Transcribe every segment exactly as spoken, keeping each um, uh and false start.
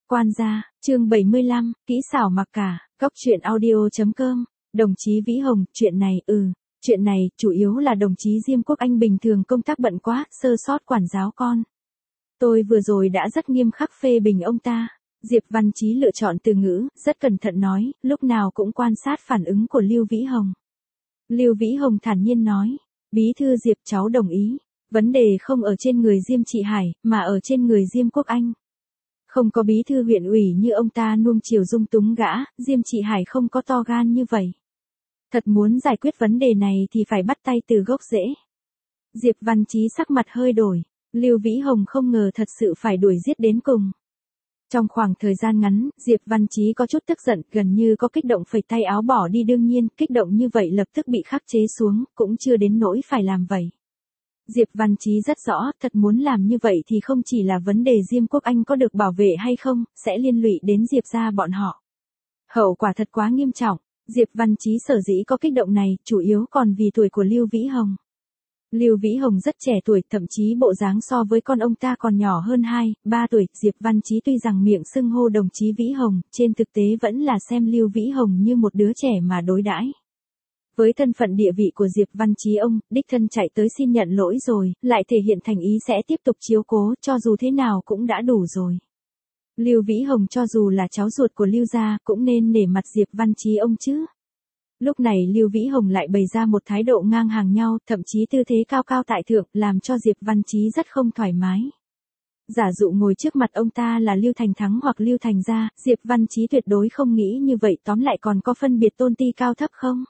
Quan gia, chương bảy mươi lăm, kỹ xảo mặc cả, góc truyện audio.com, đồng chí Vĩ Hồng, chuyện này, ừ, chuyện này, chủ yếu là đồng chí Diêm Quốc Anh bình thường công tác bận quá, sơ sót quản giáo con. Tôi vừa rồi đã rất nghiêm khắc phê bình ông ta. Diệp Văn Chí lựa chọn từ ngữ, rất cẩn thận nói, lúc nào cũng quan sát phản ứng của Lưu Vĩ Hồng. Lưu Vĩ Hồng thản nhiên nói, Bí thư Diệp cháu đồng ý, vấn đề không ở trên người Diêm Trị Hải, mà ở trên người Diêm Quốc Anh. Không có bí thư huyện ủy như ông ta nuông chiều dung túng gã, Diêm Trị Hải không có to gan như vậy. Thật muốn giải quyết vấn đề này thì phải bắt tay từ gốc rễ. Diệp Văn Chí sắc mặt hơi đổi, Lưu Vĩ Hồng không ngờ thật sự phải đuổi giết đến cùng. Trong khoảng thời gian ngắn, Diệp Văn Chí có chút tức giận, gần như có kích động phẩy tay áo bỏ đi, đương nhiên, kích động như vậy lập tức bị khắc chế xuống, cũng chưa đến nỗi phải làm vậy. Diệp Văn Chí rất rõ, thật muốn làm như vậy thì không chỉ là vấn đề Diêm Quốc Anh có được bảo vệ hay không, sẽ liên lụy đến Diệp gia bọn họ. Hậu quả thật quá nghiêm trọng, Diệp Văn Chí sở dĩ có kích động này, chủ yếu còn vì tuổi của Lưu Vĩ Hồng. Lưu Vĩ Hồng rất trẻ tuổi, thậm chí bộ dáng so với con ông ta còn nhỏ hơn hai, ba tuổi, Diệp Văn Chí tuy rằng miệng xưng hô đồng chí Vĩ Hồng, trên thực tế vẫn là xem Lưu Vĩ Hồng như một đứa trẻ mà đối đãi. Với thân phận địa vị của Diệp Văn Chí, ông, đích thân chạy tới xin nhận lỗi rồi, lại thể hiện thành ý sẽ tiếp tục chiếu cố, cho dù thế nào cũng đã đủ rồi. Lưu Vĩ Hồng cho dù là cháu ruột của Lưu gia, cũng nên nể mặt Diệp Văn Chí ông chứ. Lúc này Lưu Vĩ Hồng lại bày ra một thái độ ngang hàng nhau, thậm chí tư thế cao cao tại thượng, làm cho Diệp Văn Chí rất không thoải mái. Giả dụ ngồi trước mặt ông ta là Lưu Thành Thắng hoặc Lưu Thành Gia, Diệp Văn Chí tuyệt đối không nghĩ như vậy, tóm lại còn có phân biệt tôn ti cao thấp không?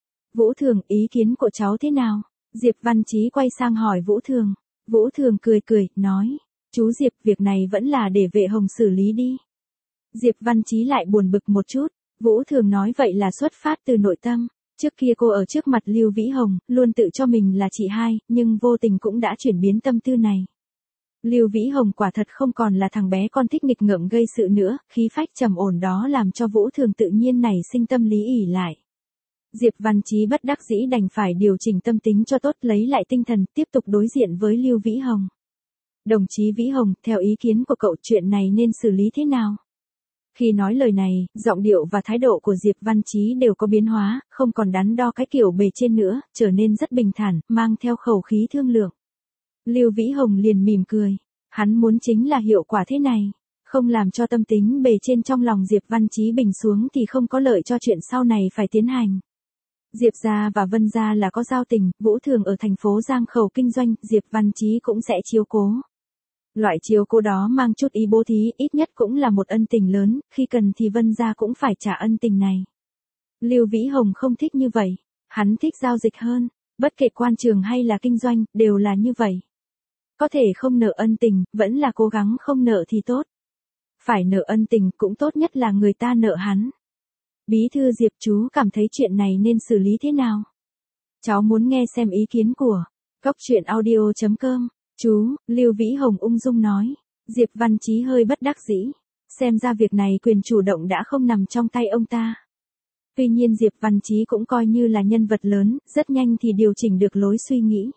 Vũ Thường, ý kiến của cháu thế nào? Diệp Văn Chí quay sang hỏi Vũ Thường. Vũ Thường cười cười, nói, chú Diệp, việc này vẫn là để Vệ Hồng xử lý đi. Diệp Văn Chí lại buồn bực một chút. Vũ Thường nói vậy là xuất phát từ nội tâm. Trước kia cô ở trước mặt Lưu Vĩ Hồng, luôn tự cho mình là chị hai, nhưng vô tình cũng đã chuyển biến tâm tư này. Lưu Vĩ Hồng quả thật không còn là thằng bé con thích nghịch ngợm gây sự nữa, khí phách trầm ổn đó làm cho Vũ Thường tự nhiên nảy sinh tâm lý ỷ lại. Diệp Văn Chí bất đắc dĩ đành phải điều chỉnh tâm tính cho tốt, lấy lại tinh thần, tiếp tục đối diện với Lưu Vĩ Hồng. Đồng chí Vĩ Hồng, theo ý kiến của cậu chuyện này nên xử lý thế nào? Khi nói lời này, giọng điệu và thái độ của Diệp Văn Chí đều có biến hóa, không còn đắn đo cái kiểu bề trên nữa, trở nên rất bình thản, mang theo khẩu khí thương lượng. Lưu Vĩ Hồng liền mỉm cười, hắn muốn chính là hiệu quả thế này, không làm cho tâm tính bề trên trong lòng Diệp Văn Chí bình xuống thì không có lợi cho chuyện sau này phải tiến hành. Diệp gia và Vân gia là có giao tình, Vũ Thường ở thành phố Giang Khẩu kinh doanh, Diệp Văn Chí cũng sẽ chiếu cố. Loại chiếu cố đó mang chút ý bố thí, ít nhất cũng là một ân tình lớn, khi cần thì Vân gia cũng phải trả ân tình này. Lưu Vĩ Hồng không thích như vậy, hắn thích giao dịch hơn, bất kể quan trường hay là kinh doanh, đều là như vậy. Có thể không nợ ân tình, vẫn là cố gắng không nợ thì tốt. Phải nợ ân tình cũng tốt nhất là người ta nợ hắn. Bí thư Diệp chú cảm thấy chuyện này nên xử lý thế nào? Cháu muốn nghe xem ý kiến của góc truyện audio.com. Chú, Lưu Vĩ Hồng ung dung nói. Diệp Văn Chí hơi bất đắc dĩ. Xem ra việc này quyền chủ động đã không nằm trong tay ông ta. Tuy nhiên Diệp Văn Chí cũng coi như là nhân vật lớn, rất nhanh thì điều chỉnh được lối suy nghĩ.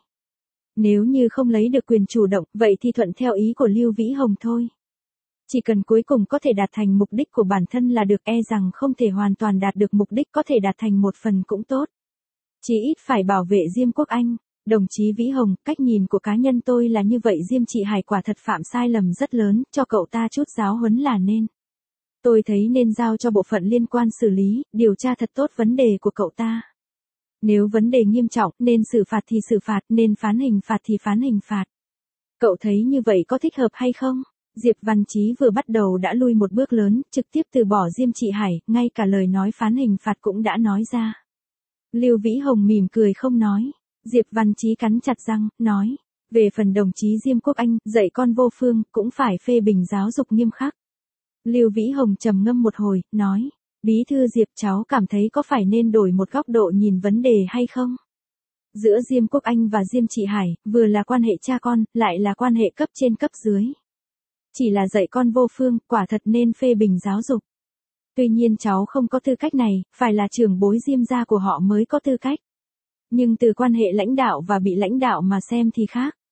Nếu như không lấy được quyền chủ động, vậy thì thuận theo ý của Lưu Vĩ Hồng thôi. Chỉ cần cuối cùng có thể đạt thành mục đích của bản thân là được, e rằng không thể hoàn toàn đạt được mục đích, có thể đạt thành một phần cũng tốt. Chỉ ít phải bảo vệ Diêm Quốc Anh. Đồng chí Vĩ Hồng, cách nhìn của cá nhân tôi là như vậy, Diêm Trị Hải quả thật phạm sai lầm rất lớn, cho cậu ta chút giáo huấn là nên. Tôi thấy nên giao cho bộ phận liên quan xử lý, điều tra thật tốt vấn đề của cậu ta. Nếu vấn đề nghiêm trọng, nên xử phạt thì xử phạt, nên phán hình phạt thì phán hình phạt. Cậu thấy như vậy có thích hợp hay không? Diệp Văn Chí vừa bắt đầu đã lui một bước lớn, trực tiếp từ bỏ Diêm Trị Hải, ngay cả lời nói phán hình phạt cũng đã nói ra. Lưu Vĩ Hồng mỉm cười không nói. Diệp Văn Chí cắn chặt răng, nói, về phần đồng chí Diêm Quốc Anh, dạy con vô phương, cũng phải phê bình giáo dục nghiêm khắc. Lưu Vĩ Hồng trầm ngâm một hồi, nói, Bí thư Diệp cháu cảm thấy có phải nên đổi một góc độ nhìn vấn đề hay không? Giữa Diêm Quốc Anh và Diêm Trị Hải, vừa là quan hệ cha con, lại là quan hệ cấp trên cấp dưới. Chỉ là dạy con vô phương, quả thật nên phê bình giáo dục. Tuy nhiên cháu không có tư cách này, phải là trưởng bối Diêm gia của họ mới có tư cách. Nhưng từ quan hệ lãnh đạo và bị lãnh đạo mà xem thì khác.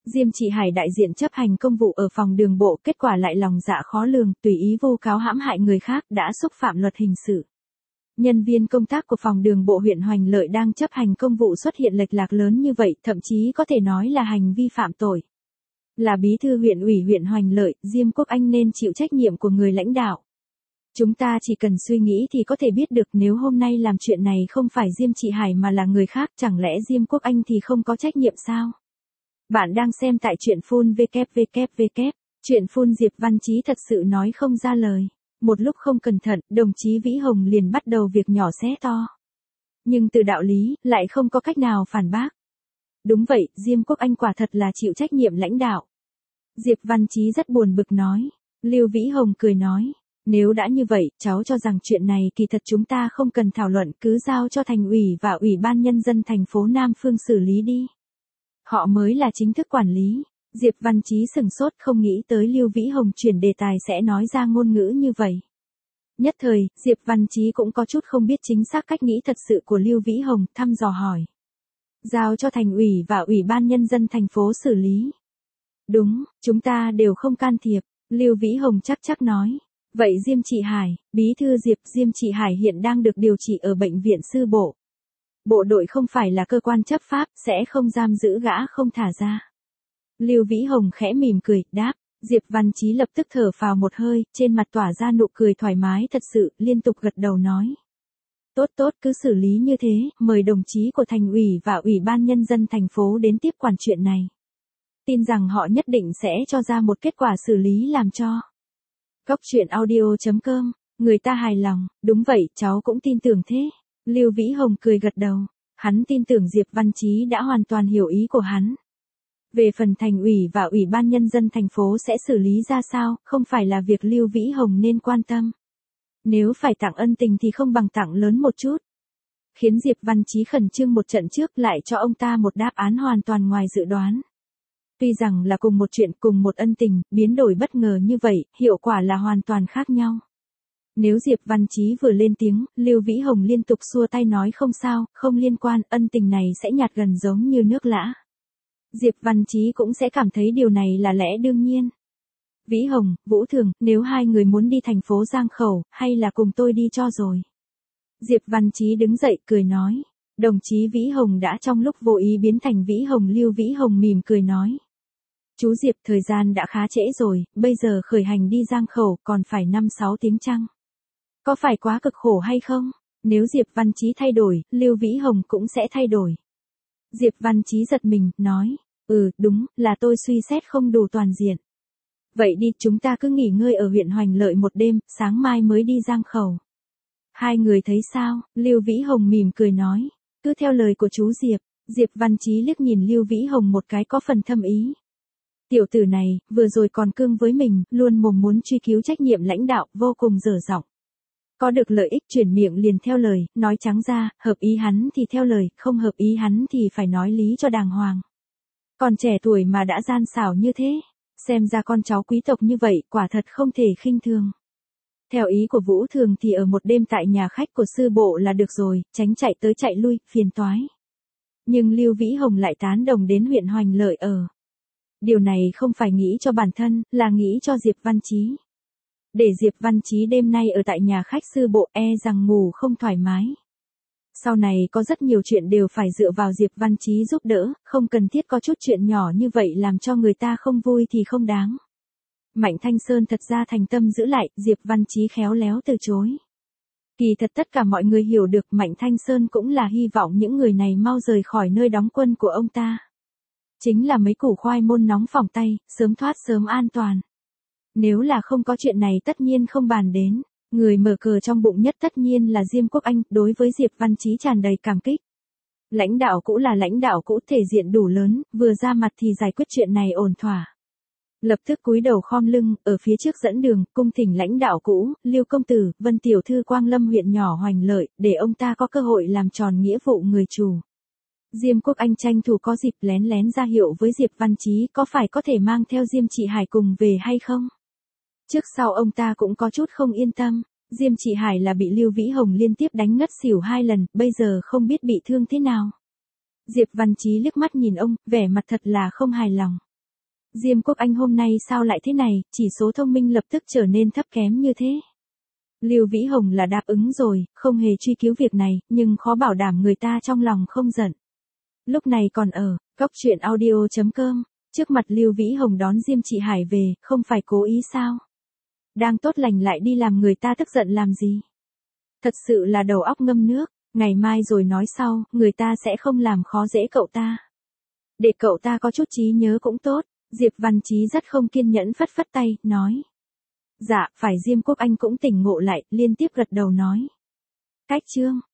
Diêm Trị Hải đại diện chấp hành công vụ ở phòng đường bộ, kết quả lại lòng dạ khó lường, tùy ý vu cáo hãm hại người khác, đã xúc phạm luật hình sự. Nhân viên công tác của phòng đường bộ huyện Hoành Lợi đang chấp hành công vụ xuất hiện lệch lạc lớn như vậy, thậm chí có thể nói là hành vi phạm tội. Là bí thư huyện ủy huyện Hoành Lợi, Diêm Quốc Anh nên chịu trách nhiệm của người lãnh đạo. Chúng ta chỉ cần suy nghĩ thì có thể biết được, nếu hôm nay làm chuyện này không phải Diêm Trị Hải mà là người khác, chẳng lẽ Diêm Quốc Anh thì không có trách nhiệm sao? Bạn đang xem tại truyện phun vê kép vê kép vê kép, truyện phun Diệp Văn Chí thật sự nói không ra lời. Một lúc không cẩn thận, đồng chí Vĩ Hồng liền bắt đầu việc nhỏ xé to. Nhưng từ đạo lý, lại không có cách nào phản bác. Đúng vậy, Diêm Quốc Anh quả thật là chịu trách nhiệm lãnh đạo. Diệp Văn Chí rất buồn bực nói. Lưu Vĩ Hồng cười nói. Nếu đã như vậy, cháu cho rằng chuyện này kỳ thật chúng ta không cần thảo luận, cứ giao cho thành ủy và ủy ban nhân dân thành phố Nam Phương xử lý đi. Họ mới là chính thức quản lý. Diệp Văn Chí sừng sốt, không nghĩ tới Lưu Vĩ Hồng chuyển đề tài sẽ nói ra ngôn ngữ như vậy. Nhất thời, Diệp Văn Chí cũng có chút không biết chính xác cách nghĩ thật sự của Lưu Vĩ Hồng, thăm dò hỏi. Giao cho thành ủy và ủy ban nhân dân thành phố xử lý. Đúng, chúng ta đều không can thiệp, Lưu Vĩ Hồng chắc chắc nói. Vậy Diêm Trị Hải, bí thư Diệp, Diêm Trị Hải hiện đang được điều trị ở bệnh viện sư bộ. Bộ đội không phải là cơ quan chấp pháp, sẽ không giam giữ gã không thả ra. Lưu Vĩ Hồng khẽ mỉm cười, đáp. Diệp Văn Chí lập tức thở phào một hơi, trên mặt tỏa ra nụ cười thoải mái thật sự, liên tục gật đầu nói. Tốt tốt, cứ xử lý như thế, mời đồng chí của thành ủy và ủy ban nhân dân thành phố đến tiếp quản chuyện này. Tin rằng họ nhất định sẽ cho ra một kết quả xử lý làm cho. Góc truyện audio chấm com, người ta hài lòng, đúng vậy, cháu cũng tin tưởng thế. Lưu Vĩ Hồng cười gật đầu, hắn tin tưởng Diệp Văn Chí đã hoàn toàn hiểu ý của hắn. Về phần thành ủy và ủy ban nhân dân thành phố sẽ xử lý ra sao, không phải là việc Lưu Vĩ Hồng nên quan tâm. Nếu phải tặng ân tình thì không bằng tặng lớn một chút. Khiến Diệp Văn Chí khẩn trương một trận trước, lại cho ông ta một đáp án hoàn toàn ngoài dự đoán. Tuy rằng là cùng một chuyện, cùng một ân tình, biến đổi bất ngờ như vậy, hiệu quả là hoàn toàn khác nhau. Nếu Diệp Văn Chí vừa lên tiếng, Lưu Vĩ Hồng liên tục xua tay nói không sao, không liên quan, ân tình này sẽ nhạt gần giống như nước lã. Diệp Văn Chí cũng sẽ cảm thấy điều này là lẽ đương nhiên. Vĩ Hồng, Vũ Thường, nếu hai người muốn đi thành phố Giang Khẩu, hay là cùng tôi đi cho rồi. Diệp Văn Chí đứng dậy cười nói. Đồng chí Vĩ Hồng đã trong lúc vô ý biến thành Vĩ Hồng. Lưu Vĩ Hồng mỉm cười nói. Chú Diệp, thời gian đã khá trễ rồi, bây giờ khởi hành đi Giang Khẩu còn phải năm sáu tiếng chăng? Có phải quá cực khổ hay không? Nếu Diệp Văn Chí thay đổi, Lưu Vĩ Hồng cũng sẽ thay đổi. Diệp Văn Chí giật mình, nói. Ừ, đúng, là tôi suy xét không đủ toàn diện. Vậy đi, chúng ta cứ nghỉ ngơi ở huyện Hoành Lợi một đêm, sáng mai mới đi Giang Khẩu. Hai người thấy sao? Lưu Vĩ Hồng mỉm cười nói. Cứ theo lời của chú Diệp. Diệp Văn Chí liếc nhìn Lưu Vĩ Hồng một cái có phần thâm ý. Tiểu tử này, vừa rồi còn cương với mình, luôn mồm muốn truy cứu trách nhiệm lãnh đạo, vô cùng dở giọng. Có được lợi ích chuyển miệng liền theo lời, nói trắng ra, hợp ý hắn thì theo lời, không hợp ý hắn thì phải nói lý cho đàng hoàng. Còn trẻ tuổi mà đã gian xảo như thế, xem ra con cháu quý tộc như vậy, quả thật không thể khinh thường. Theo ý của Vũ Thường thì ở một đêm tại nhà khách của sư bộ là được rồi, tránh chạy tới chạy lui, phiền toái. Nhưng Lưu Vĩ Hồng lại tán đồng đến huyện Hoành Lợi ở. Điều này không phải nghĩ cho bản thân, là nghĩ cho Diệp Văn Chí. Để Diệp Văn Chí đêm nay ở tại nhà khách sư bộ e rằng ngủ không thoải mái. Sau này có rất nhiều chuyện đều phải dựa vào Diệp Văn Chí giúp đỡ, không cần thiết có chút chuyện nhỏ như vậy làm cho người ta không vui thì không đáng. Mạnh Thanh Sơn thật ra thành tâm giữ lại, Diệp Văn Chí khéo léo từ chối. Kỳ thật tất cả mọi người hiểu được Mạnh Thanh Sơn cũng là hy vọng những người này mau rời khỏi nơi đóng quân của ông ta. Chính là mấy củ khoai môn nóng phỏng tay, sớm thoát sớm an toàn. Nếu là không có chuyện này tất nhiên không bàn đến. Người mở cờ trong bụng nhất tất nhiên là Diêm Quốc Anh, đối với Diệp Văn Chí tràn đầy cảm kích. Lãnh đạo cũ là lãnh đạo cũ, thể diện đủ lớn, vừa ra mặt thì giải quyết chuyện này ổn thỏa. Lập tức cúi đầu khom lưng, ở phía trước dẫn đường, cung thỉnh lãnh đạo cũ, Lưu công tử, Vân tiểu thư Quang Lâm huyện nhỏ Hoành Lợi, để ông ta có cơ hội làm tròn nghĩa vụ người chủ. Diêm Quốc Anh tranh thủ có dịp lén lén ra hiệu với Diệp Văn Chí có phải có thể mang theo Diêm Trị Hải cùng về hay không? Trước sau ông ta cũng có chút không yên tâm, Diêm Trị Hải là bị Lưu Vĩ Hồng liên tiếp đánh ngất xỉu hai lần, bây giờ không biết bị thương thế nào. Diệp Văn Chí liếc mắt nhìn ông, vẻ mặt thật là không hài lòng. Diêm Quốc Anh hôm nay sao lại thế này, chỉ số thông minh lập tức trở nên thấp kém như thế. Lưu Vĩ Hồng là đáp ứng rồi, không hề truy cứu việc này, nhưng khó bảo đảm người ta trong lòng không giận. Lúc này còn ở, cốc truyện audio chấm com, trước mặt Lưu Vĩ Hồng đón Diêm Chị Hải về, không phải cố ý sao? Đang tốt lành lại đi làm người ta tức giận làm gì? Thật sự là đầu óc ngâm nước, ngày mai rồi nói sau, người ta sẽ không làm khó dễ cậu ta. Để cậu ta có chút trí nhớ cũng tốt, Diệp Văn Chí rất không kiên nhẫn phất phất tay, nói. Dạ, phải. Diêm Quốc Anh cũng tỉnh ngộ lại, liên tiếp gật đầu nói. Cách chương.